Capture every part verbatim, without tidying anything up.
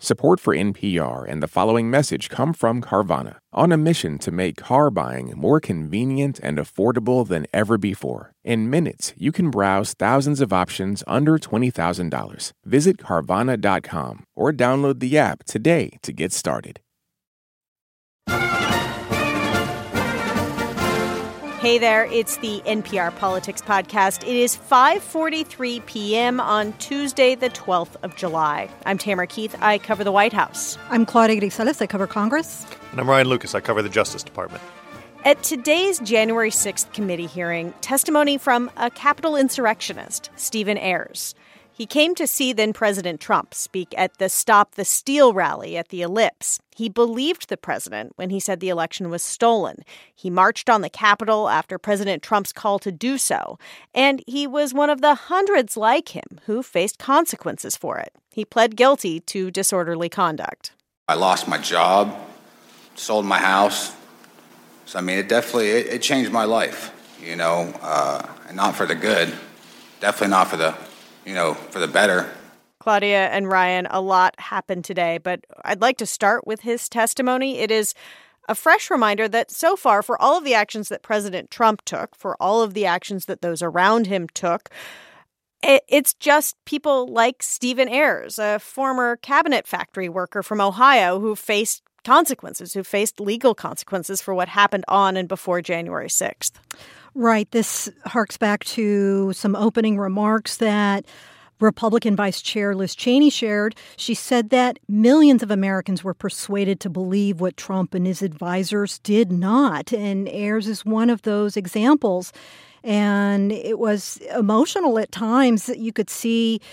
Support for N P R and the following message come from Carvana, on a mission to make car buying more convenient and affordable than ever before. In minutes, you can browse thousands of options under twenty thousand dollars. Visit Carvana dot com or download the app today to get started. Hey there, it's the N P R Politics Podcast. It is five forty-three p.m. on Tuesday, the twelfth of July. I'm Tamara Keith. I cover the White House. I'm Claudia Grisales. I cover Congress. And I'm Ryan Lucas. I cover the Justice Department. At today's January sixth committee hearing, testimony from a Capitol insurrectionist, Stephen Ayers. He came to see then-President Trump speak at the Stop the Steal rally at the Ellipse. He believed the president when he said the election was stolen. He marched on the Capitol after President Trump's call to do so. And he was one of the hundreds like him who faced consequences for it. He pled guilty to disorderly conduct. I lost my job, sold my house. So, I mean, it definitely, it, it changed my life, you know, uh, and not for the good, definitely not for the you know, for the better. Claudia and Ryan, a lot happened today, but I'd like to start with his testimony. It is a fresh reminder that so far, for all of the actions that President Trump took, for all of the actions that those around him took, it's just people like Stephen Ayers, a former cabinet factory worker from Ohio who faced consequences, who faced legal consequences for what happened on and before January sixth. Right. This harks back to some opening remarks that Republican Vice Chair Liz Cheney shared. She said that millions of Americans were persuaded to believe what Trump and his advisors did not. And Ayers is one of those examples. And it was emotional at times. You could see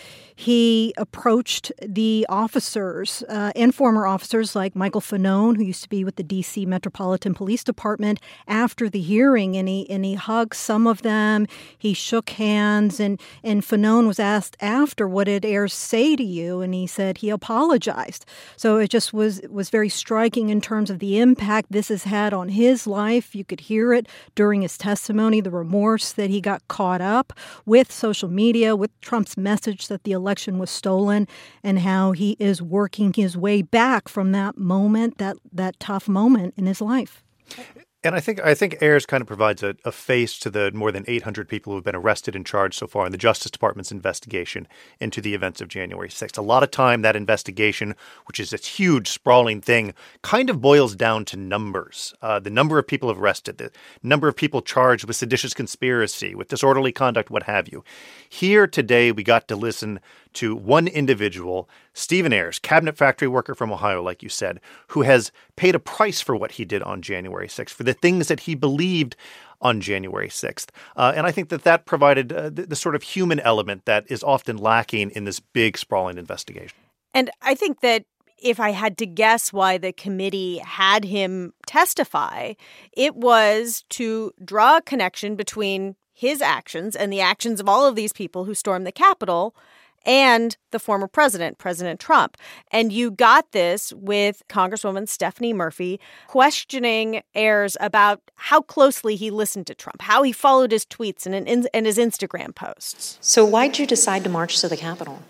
he approached the officers uh, and former officers like Michael Fanone, who used to be with the D C Metropolitan Police Department, after the hearing, and he and he hugged some of them. He shook hands, and and Fanone was asked after, "What did Ayers say to you?" And he said he apologized. So it just was was very striking in terms of the impact this has had on his life. You could hear it during his testimony, the remorse that he got caught up with social media, with Trump's message that the election was stolen, and how he is working his way back from that moment, that that tough moment in his life. And I think I think Ayers kind of provides a, a face to the more than eight hundred people who have been arrested and charged so far in the Justice Department's investigation into the events of January sixth. A lot of time that investigation, which is this huge, sprawling thing, kind of boils down to numbers. Uh, the number of people arrested, the number of people charged with seditious conspiracy, with disorderly conduct, what have you. Here today, we got to listen to one individual, Stephen Ayers, cabinet factory worker from Ohio, like you said, who has paid a price for what he did on January sixth, for the things that he believed on January sixth. Uh, and I think that that provided uh, the, the sort of human element that is often lacking in this big, sprawling investigation. And I think that if I had to guess why the committee had him testify, it was to draw a connection between his actions and the actions of all of these people who stormed the Capitol and the former president, President Trump. And you got this with Congresswoman Stephanie Murphy questioning Ayers about how closely he listened to Trump, how he followed his tweets and, and his Instagram posts. So why'd you decide to march to the Capitol?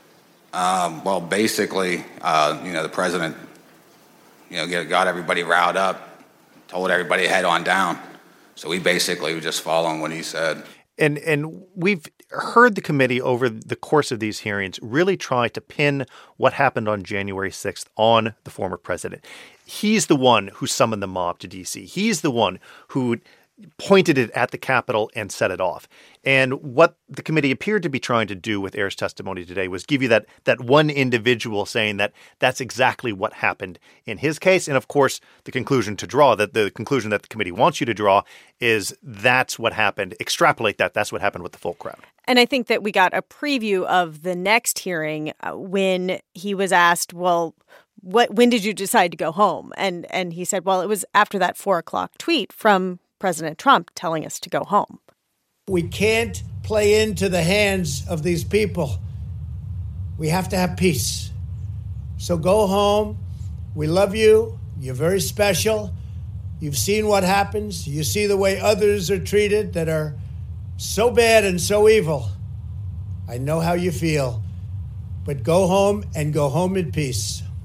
Um, well, basically, uh, you know, the president, you know, get, got everybody riled up, told everybody head on down. So we basically were just following what he said. And and we've heard the committee over the course of these hearings really try to pin what happened on January sixth on the former president. He's the one who summoned the mob to D C. He's the one who pointed it at the Capitol and set it off. And what the committee appeared to be trying to do with Ayers' testimony today was give you that that one individual saying that that's exactly what happened in his case. And of course, the conclusion to draw, that the conclusion that the committee wants you to draw is that's what happened. Extrapolate that. That's what happened with the full crowd. And I think that we got a preview of the next hearing uh, when he was asked, well, what when did you decide to go home? And and he said, well, it was after that four o'clock tweet from President Trump telling us to go home. We can't play into the hands of these people. We have to have peace. So go home. We love you. You're very special. You've seen what happens. You see the way others are treated that are so bad and so evil. I know how you feel. But go home and go home in peace.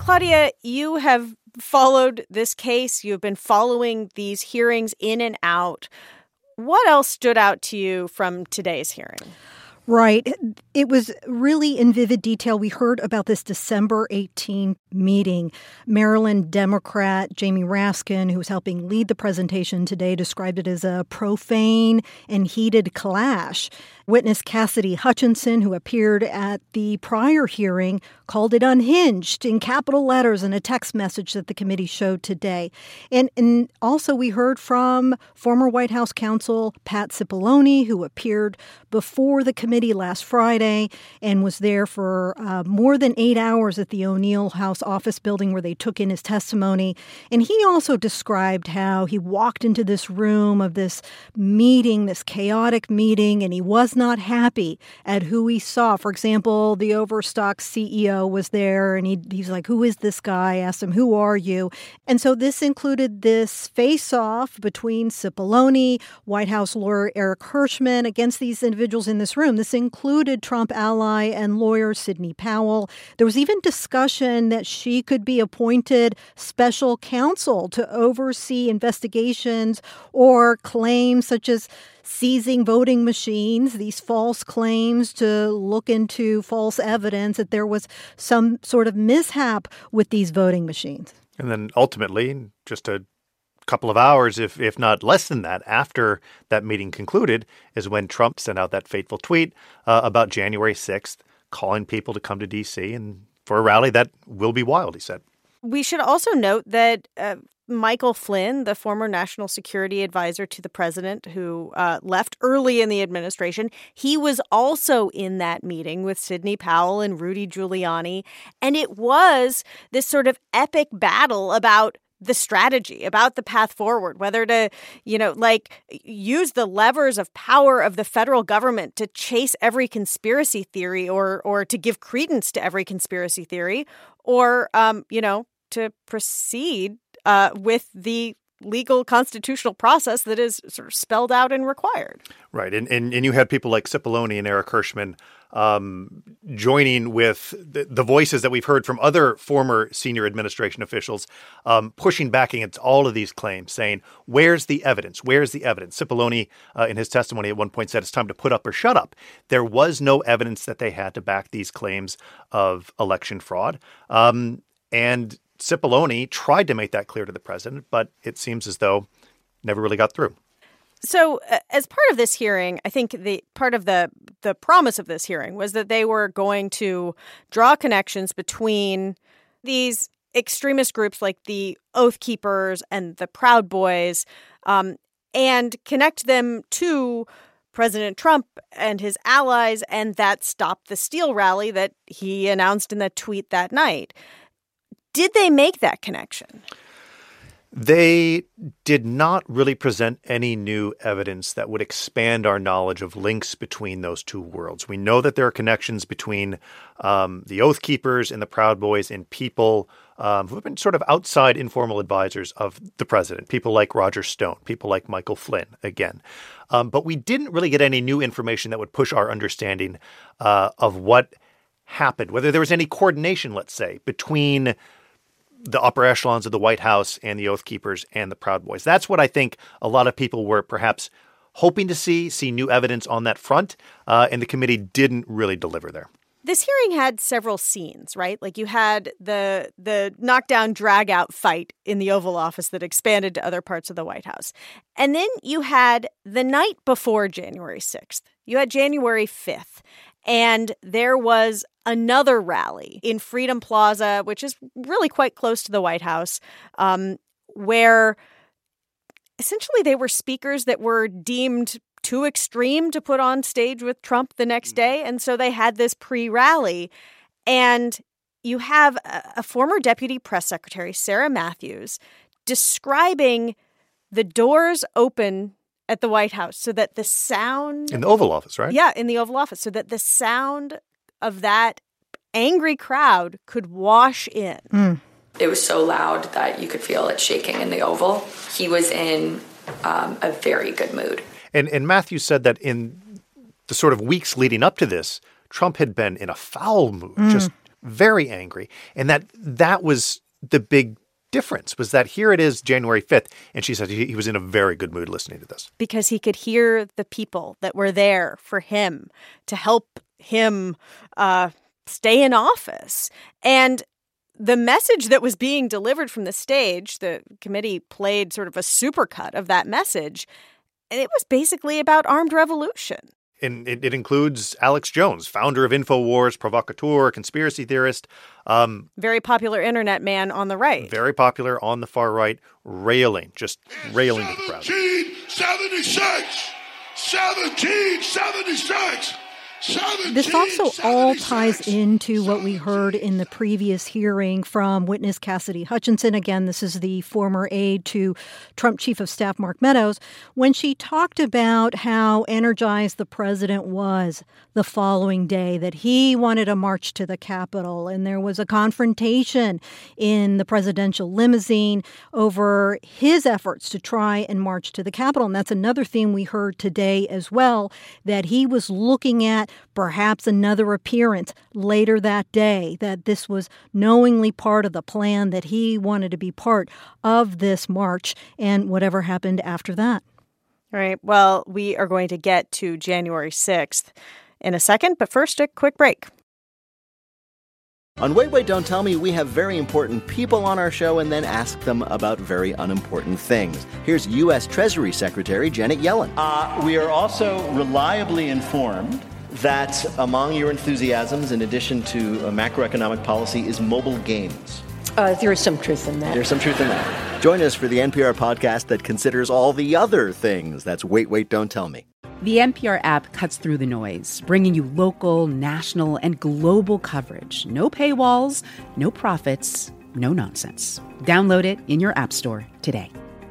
Claudia, you have followed this case. You've been following these hearings in and out. What else stood out to you from today's hearing? Right. It was really in vivid detail. We heard about this December eighteenth meeting. Maryland Democrat Jamie Raskin, who was helping lead the presentation today, described it as a profane and heated clash. Witness Cassidy Hutchinson, who appeared at the prior hearing, called it unhinged in capital letters in a text message that the committee showed today. And, and also we heard from former White House counsel Pat Cipollone, who appeared before the committee last Friday and was there for uh, more than eight hours at the O'Neill House office building where they took in his testimony. And he also described how he walked into this room of this meeting, this chaotic meeting, and he was not happy at who he saw. For example, the Overstock C E O was there, and he, he's like, who is this guy? I asked him, who are you? And so this included this face-off between Cipollone, White House lawyer Eric Hirschman, against these individuals in this room. This included Trump ally and lawyer Sidney Powell. There was even discussion that she could be appointed special counsel to oversee investigations or claims such as seizing voting machines, these false claims to look into false evidence that there was some sort of mishap with these voting machines. And then ultimately, just a couple of hours, if if not less than that, after that meeting concluded, is when Trump sent out that fateful tweet uh, about January sixth, calling people to come to D C and for a rally that will be wild, he said. We should also note that uh, Michael Flynn, the former national security advisor to the president who uh, left early in the administration, he was also in that meeting with Sidney Powell and Rudy Giuliani. And it was this sort of epic battle about the strategy, about the path forward, whether to, you know, like use the levers of power of the federal government to chase every conspiracy theory or or to give credence to every conspiracy theory or, um, you know, to proceed uh, with the legal constitutional process that is sort of spelled out and required. Right. And and, and you had people like Cipollone and Eric Hirschman um, joining with the, the voices that we've heard from other former senior administration officials, um, pushing back against all of these claims, saying, where's the evidence? Where's the evidence? Cipollone, uh, in his testimony at one point, said it's time to put up or shut up. There was no evidence that they had to back these claims of election fraud. Um, and Cipollone tried to make that clear to the president, but it seems as though never really got through. So uh, as part of this hearing, I think the part of the the promise of this hearing was that they were going to draw connections between these extremist groups like the Oath Keepers and the Proud Boys um, and connect them to President Trump and his allies and that Stop the Steal rally that he announced in the tweet that night. Did they make that connection? They did not really present any new evidence that would expand our knowledge of links between those two worlds. We know that there are connections between um, the Oath Keepers and the Proud Boys and people um, who have been sort of outside informal advisors of the president, people like Roger Stone, people like Michael Flynn, again. Um, but we didn't really get any new information that would push our understanding uh, of what happened, whether there was any coordination, let's say, between the upper echelons of the White House and the Oath Keepers and the Proud Boys. That's what I think a lot of people were perhaps hoping to see, see new evidence on that front, uh, and the committee didn't really deliver there. This hearing had several scenes, right? Like you had the the knockdown, drag-out fight in the Oval Office that expanded to other parts of the White House. And then you had the night before January sixth. You had January fifth. And there was another rally in Freedom Plaza, which is really quite close to the White House, um, where essentially they were speakers that were deemed too extreme to put on stage with Trump the next day. And so they had this pre-rally. And you have a, a former deputy press secretary, Sarah Matthews, describing the doors open at the White House so that the sound... In the Oval Office, right? Yeah, in the Oval Office. So that the sound of that angry crowd could wash in. Mm. It was so loud that you could feel it shaking in the Oval. He was in um, a very good mood. And, and Matthews said that in the sort of weeks leading up to this, Trump had been in a foul mood, mm. just very angry. And that that was the big difference, was that here it is January fifth, and she said he, he was in a very good mood listening to this. Because he could hear the people that were there for him to help him uh, stay in office. And the message that was being delivered from the stage, the committee played sort of a supercut of that message, and it was basically about armed revolution. And it, it includes Alex Jones, founder of InfoWars, provocateur, conspiracy theorist. Um, very popular internet man on the right. Very popular on the far right, railing, just railing at the crowd. seventeen seventy-six seventeen seventy-six This also all ties into what we heard in the previous hearing from witness Cassidy Hutchinson. Again, this is the former aide to Trump Chief of Staff Mark Meadows, when she talked about how energized the president was the following day, that he wanted a march to the Capitol, and there was a confrontation in the presidential limousine over his efforts to try and march to the Capitol. And that's another theme we heard today as well, that he was looking at perhaps another appearance later that day, that this was knowingly part of the plan, that he wanted to be part of this march and whatever happened after that. All right. Well, we are going to get to January sixth in a second, but first, a quick break. On Wait, Wait, Don't Tell Me, we have very important people on our show and then ask them about very unimportant things. Here's U S. Treasury Secretary Janet Yellen. Uh, we are also reliably informed that among your enthusiasms, in addition to uh, macroeconomic policy, is mobile games. Uh, there is some truth in that. There's some truth in that. Join us for the N P R podcast that considers all the other things. That's Wait, Wait, Don't Tell Me. The N P R app cuts through the noise, bringing you local, national, and global coverage. No paywalls, no profits, no nonsense. Download it in your app store today.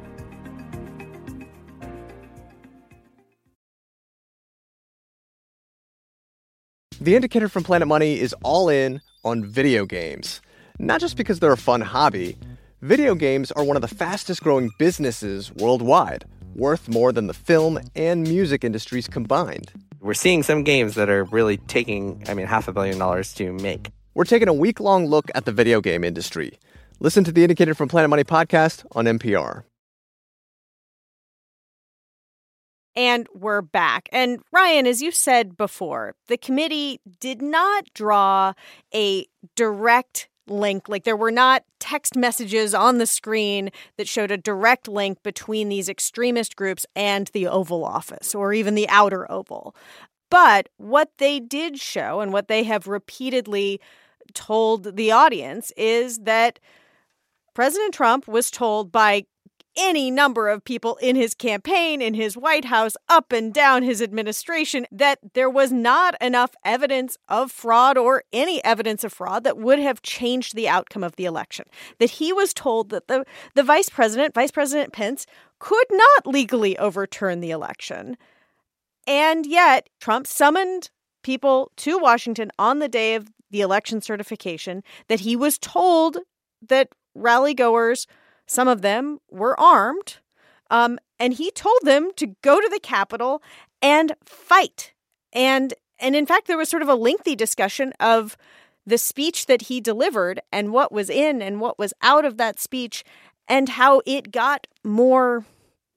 The Indicator from Planet Money is all in on video games. Not just because they're a fun hobby. Video games are one of the fastest growing businesses worldwide, worth more than the film and music industries combined. We're seeing some games that are really taking, I mean, half a billion dollars to make. We're taking a week-long look at the video game industry. Listen to the Indicator from Planet Money podcast on N P R. And we're back. And Ryan, as you said before, the committee did not draw a direct link. Like, there were not text messages on the screen that showed a direct link between these extremist groups and the Oval Office, or even the outer Oval. But what they did show, and what they have repeatedly told the audience, is that President Trump was told by any number of people in his campaign, in his White House, up and down his administration, that there was not enough evidence of fraud or any evidence of fraud that would have changed the outcome of the election. That he was told that the, the vice president, Vice President Pence, could not legally overturn the election. And yet, Trump summoned people to Washington on the day of the election certification, that he was told that rally goers, some of them were armed, um, and he told them to go to the Capitol and fight. And and in fact, there was sort of a lengthy discussion of the speech that he delivered and what was in and what was out of that speech, and how it got more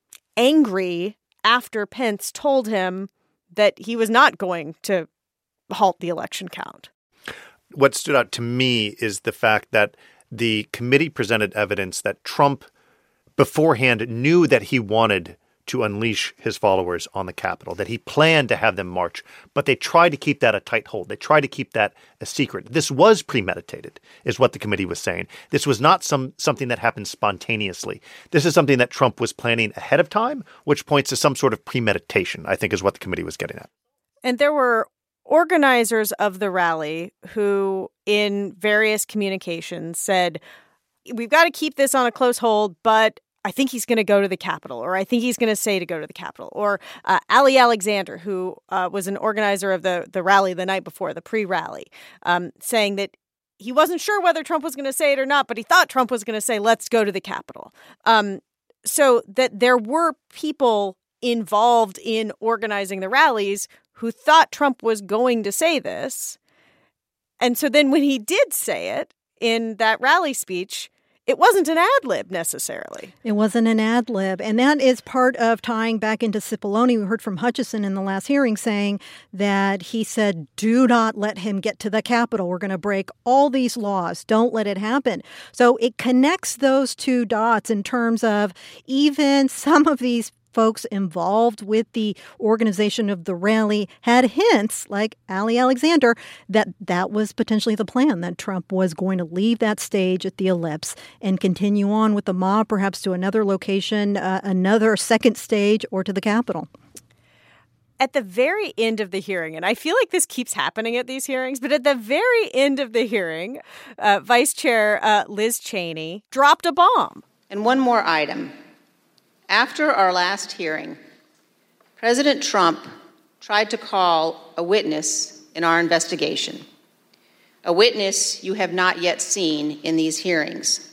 angry after Pence told him that he was not going to halt the election count. What stood out to me is the fact that the committee presented evidence that Trump beforehand knew that he wanted to unleash his followers on the Capitol, that he planned to have them march, but they tried to keep that a tight hold. They tried to keep that a secret. This was premeditated, is what the committee was saying. This was not some something that happened spontaneously. This is something that Trump was planning ahead of time, which points to some sort of premeditation, I think is what the committee was getting at. And there were organizers of the rally who, in various communications, said, we've got to keep this on a close hold, but I think he's going to go to the Capitol, or I think he's going to say to go to the Capitol. Or uh, Ali Alexander, who uh, was an organizer of the, the rally the night before, the pre-rally, um, saying that he wasn't sure whether Trump was going to say it or not, but he thought Trump was going to say, let's go to the Capitol. Um, so that there were people involved in organizing the rallies who thought Trump was going to say this. And so then when he did say it in that rally speech, it wasn't an ad lib necessarily. It wasn't an ad lib. And that is part of tying back into Cipollone. We heard from Hutchison in the last hearing saying that he said, do not let him get to the Capitol. We're going to break all these laws. Don't let it happen. So it connects those two dots in terms of even some of these folks involved with the organization of the rally had hints, like Ali Alexander, that that was potentially the plan, that Trump was going to leave that stage at the Ellipse and continue on with the mob, perhaps to another location, uh, another second stage, or to the Capitol. At the very end of the hearing, and I feel like this keeps happening at these hearings, but at the very end of the hearing, uh, Vice Chair uh, Liz Cheney dropped a bomb. And one more item. After our last hearing, President Trump tried to call a witness in our investigation, a witness you have not yet seen in these hearings.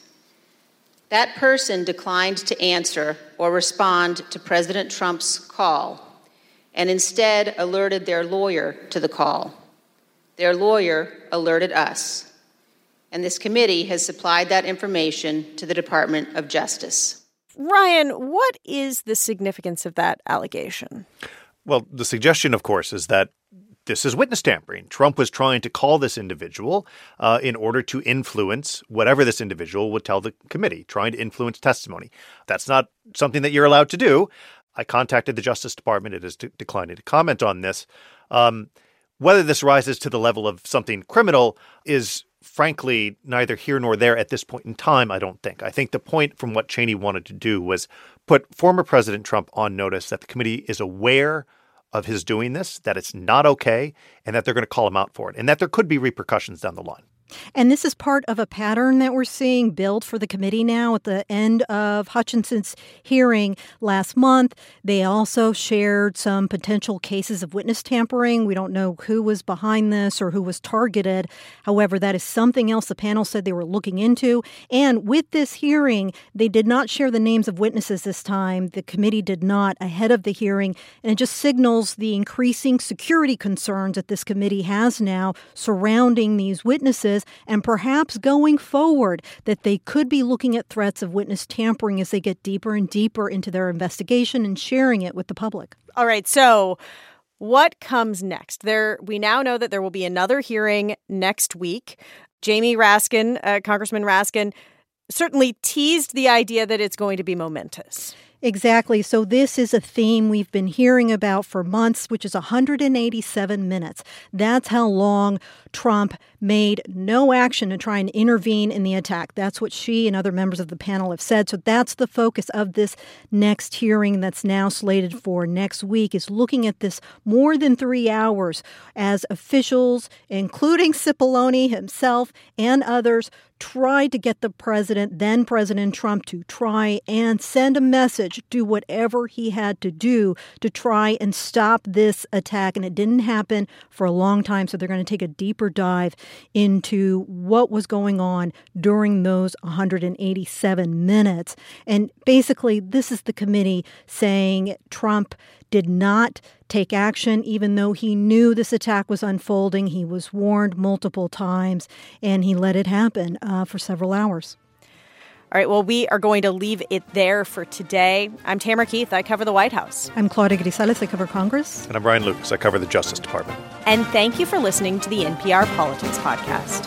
That person declined to answer or respond to President Trump's call and instead alerted their lawyer to the call. Their lawyer alerted us, and this committee has supplied that information to the Department of Justice. Ryan, what is the significance of that allegation? Well, the suggestion, of course, is that this is witness tampering. Trump was trying to call this individual uh, in order to influence whatever this individual would tell the committee, trying to influence testimony. That's not something that you're allowed to do. I contacted the Justice Department. It is de- declining to comment on this. Um, whether this rises to the level of something criminal is frankly neither here nor there at this point in time, I don't think. I think the point from what Cheney wanted to do was put former President Trump on notice that the committee is aware of his doing this, that it's not okay, and that they're going to call him out for it, and that there could be repercussions down the line. And this is part of a pattern that we're seeing build for the committee now. At the end of Hutchinson's hearing last month, they also shared some potential cases of witness tampering. We don't know who was behind this or who was targeted. However, that is something else the panel said they were looking into. And with this hearing, they did not share the names of witnesses this time. The committee did not ahead of the hearing. And it just signals the increasing security concerns that this committee has now surrounding these witnesses, and perhaps going forward that they could be looking at threats of witness tampering as they get deeper and deeper into their investigation and sharing it with the public. All right, so what comes next? There, we now know that there will be another hearing next week. Jamie Raskin, uh, Congressman Raskin, certainly teased the idea that it's going to be momentous. Exactly. So this is a theme we've been hearing about for months, which is one hundred eighty-seven minutes. That's how long Trump made no action to try and intervene in the attack. That's what she and other members of the panel have said. So that's the focus of this next hearing that's now slated for next week, is looking at this more than three hours as officials, including Cipollone himself and others, tried to get the president, then President Trump, to try and send a message, do whatever he had to do to try and stop this attack. And it didn't happen for a long time. So they're going to take a deeper dive into what was going on during those one hundred eighty-seven minutes. And basically, this is the committee saying Trump did not take action, even though he knew this attack was unfolding. He was warned multiple times, and he let it happen uh, for several hours. All right, well, we are going to leave it there for today. I'm Tamara Keith. I cover the White House. I'm Claudia Grisales. I cover Congress. And I'm Ryan Lucas. I cover the Justice Department. And thank you for listening to the N P R Politics Podcast.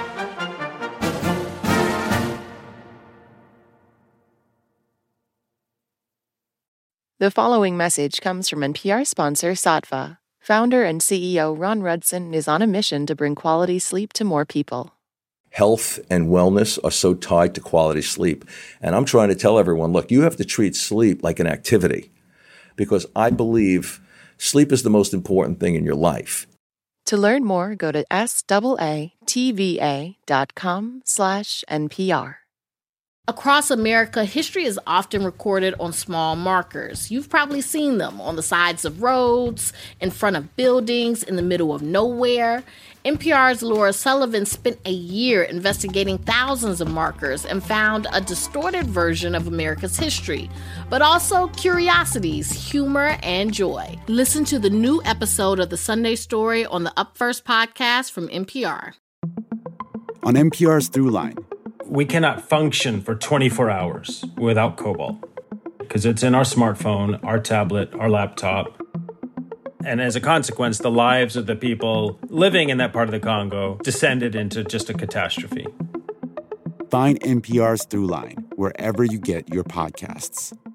The following message comes from N P R sponsor Saatva. Founder and C E O Ron Rudson is on a mission to bring quality sleep to more people. Health and wellness are so tied to quality sleep. And I'm trying to tell everyone, look, you have to treat sleep like an activity, because I believe sleep is the most important thing in your life. To learn more, go to S A A T V A dot com slash N P R. Across America, history is often recorded on small markers. You've probably seen them on the sides of roads, in front of buildings, in the middle of nowhere. N P R's Laura Sullivan spent a year investigating thousands of markers and found a distorted version of America's history, but also curiosities, humor, and joy. Listen to the new episode of The Sunday Story on the Up First podcast from N P R. On N P R's Throughline, we cannot function for twenty-four hours without cobalt because it's in our smartphone, our tablet, our laptop. And as a consequence, the lives of the people living in that part of the Congo descended into just a catastrophe. Find N P R's Throughline wherever you get your podcasts.